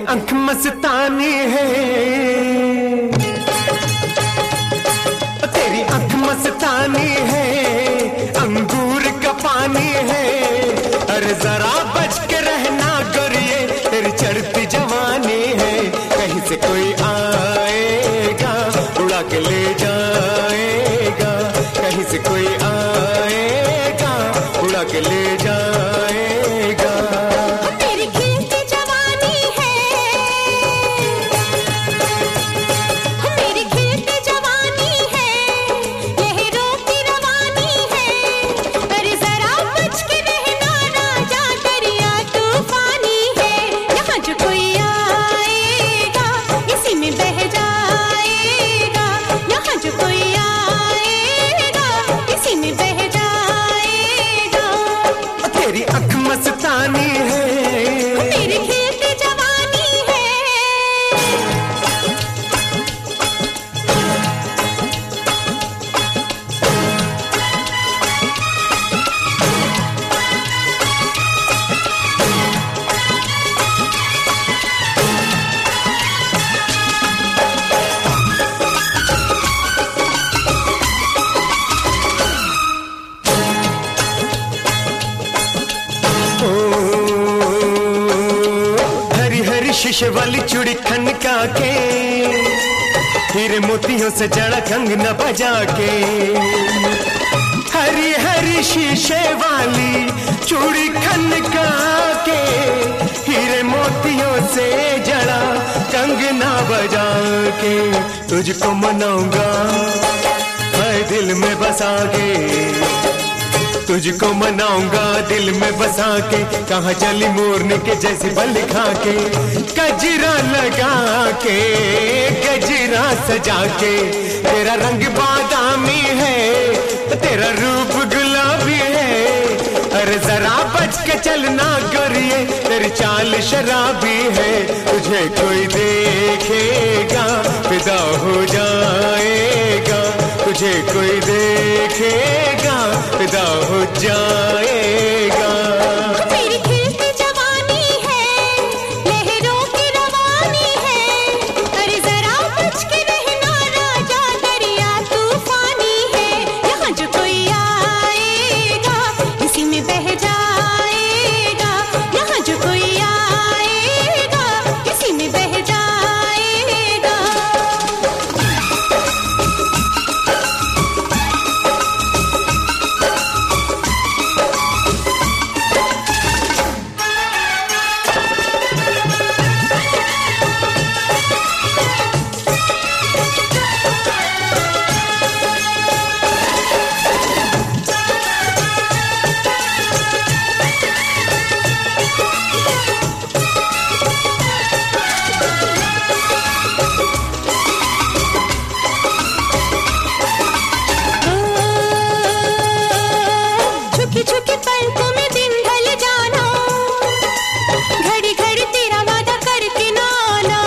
आंख मस्तानी है, तेरी आंख मस्तानी है, अंगूर का पानी है। अरे जरा बच के रहना गोरिये, तेरी चढ़ती जवानी है। कहीं से कोई आएगा उड़ा के ले जाएगा, कहीं से कोई आएगा उड़ा के ले जाएगा। तेरी खिलती जवानी है, मेरी खिलती जवानी है, लहरों की रवानी है। अरे जरा बच के रहना राजा, दरिया तूफानी है। यहाँ जो कोई आएगा इसी में बह जाएगा, यहाँ जो कोई आएगा इसी में बह जाएगा। तेरी आंख मस्तानी है, मेरी खिलती जवानी है। हरी हरी शीशे वाली चूड़ी खनका के, हीरे मोतियों से जड़ा कंगना बजा के। हरी हरी शीशे वाली चूड़ी खनका के, हीरे मोतियों से जड़ा कंगना बजा के। तुझको मनाऊंगा मैं दिल में बसा के, तुझको मनाऊंगा दिल में बसा के। कहाँ चली मोरनी के जैसी बल खा के, गजरा लगा के गजरा सजा के। तेरा रंग बादामी है, तेरा रूप गुलाबी है। अरे जरा बच के चलना गोरिये, तेरी चाल शराबी है। तुझे कोई देखेगा फिदा हो जाएगा, तुझे कोई देखेगा फिदा हो जाएगा। मेरी खिलती जवानी है, लहरों की रवानी है। अरे जरा बच के रहना राजा, दरिया तूफानी है। यहाँ जो कोई आएगा इसी में बह जाएगा, यहाँ जो कोई आएगा इसी में बह जाएगा। छुकी छुकी पलकों में दिन ढल जाना, घड़ी घड़ी तेरा वादा करके ना आना।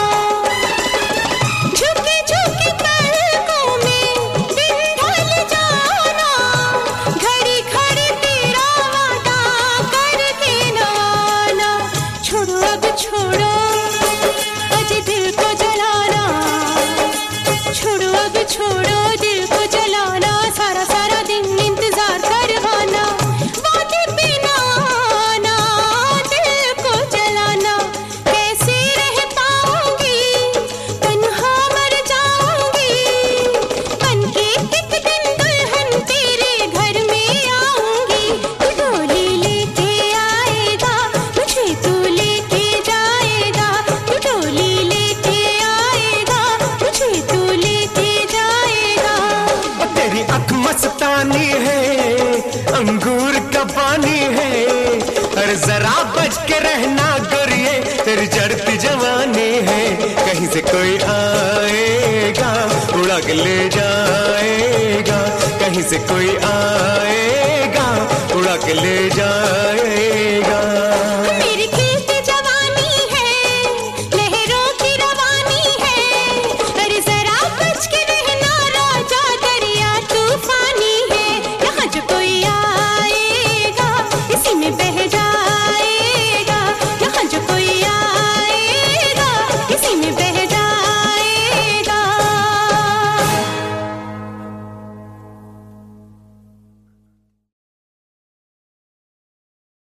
झुकी झुकी पलकों में दिन ढल जाना, घड़ी घड़ी तेरा वादा करके ना आना। छोड़ो अब छोड़ो अजी दिल को जलाना, छोड़ो अब छोड़ो दिल को जलाना। सारा सारा दिन इंतजार करवाना, वादे पे ना आना, दिल को जलाना। कैसे रह पाऊंगी, तन्हा मर जाऊंगी। बनके एक दिन दुल्हन तेरे घर में आऊंगी। तू डोली लेके आएगा, मुझे तू लेके जाएगा। तू डोली लेके आएगा, मुझे तू लेके जाएगा। तेरी आंख मस्तानी है, अंगूर का पानी है। अरे जरा बच के रहना गोरिये, तेरी चढ़ती जवानी है। कहीं से कोई आएगा उड़ा के ले जाएगा, कहीं से कोई आएगा उड़ा के ले जाएगा।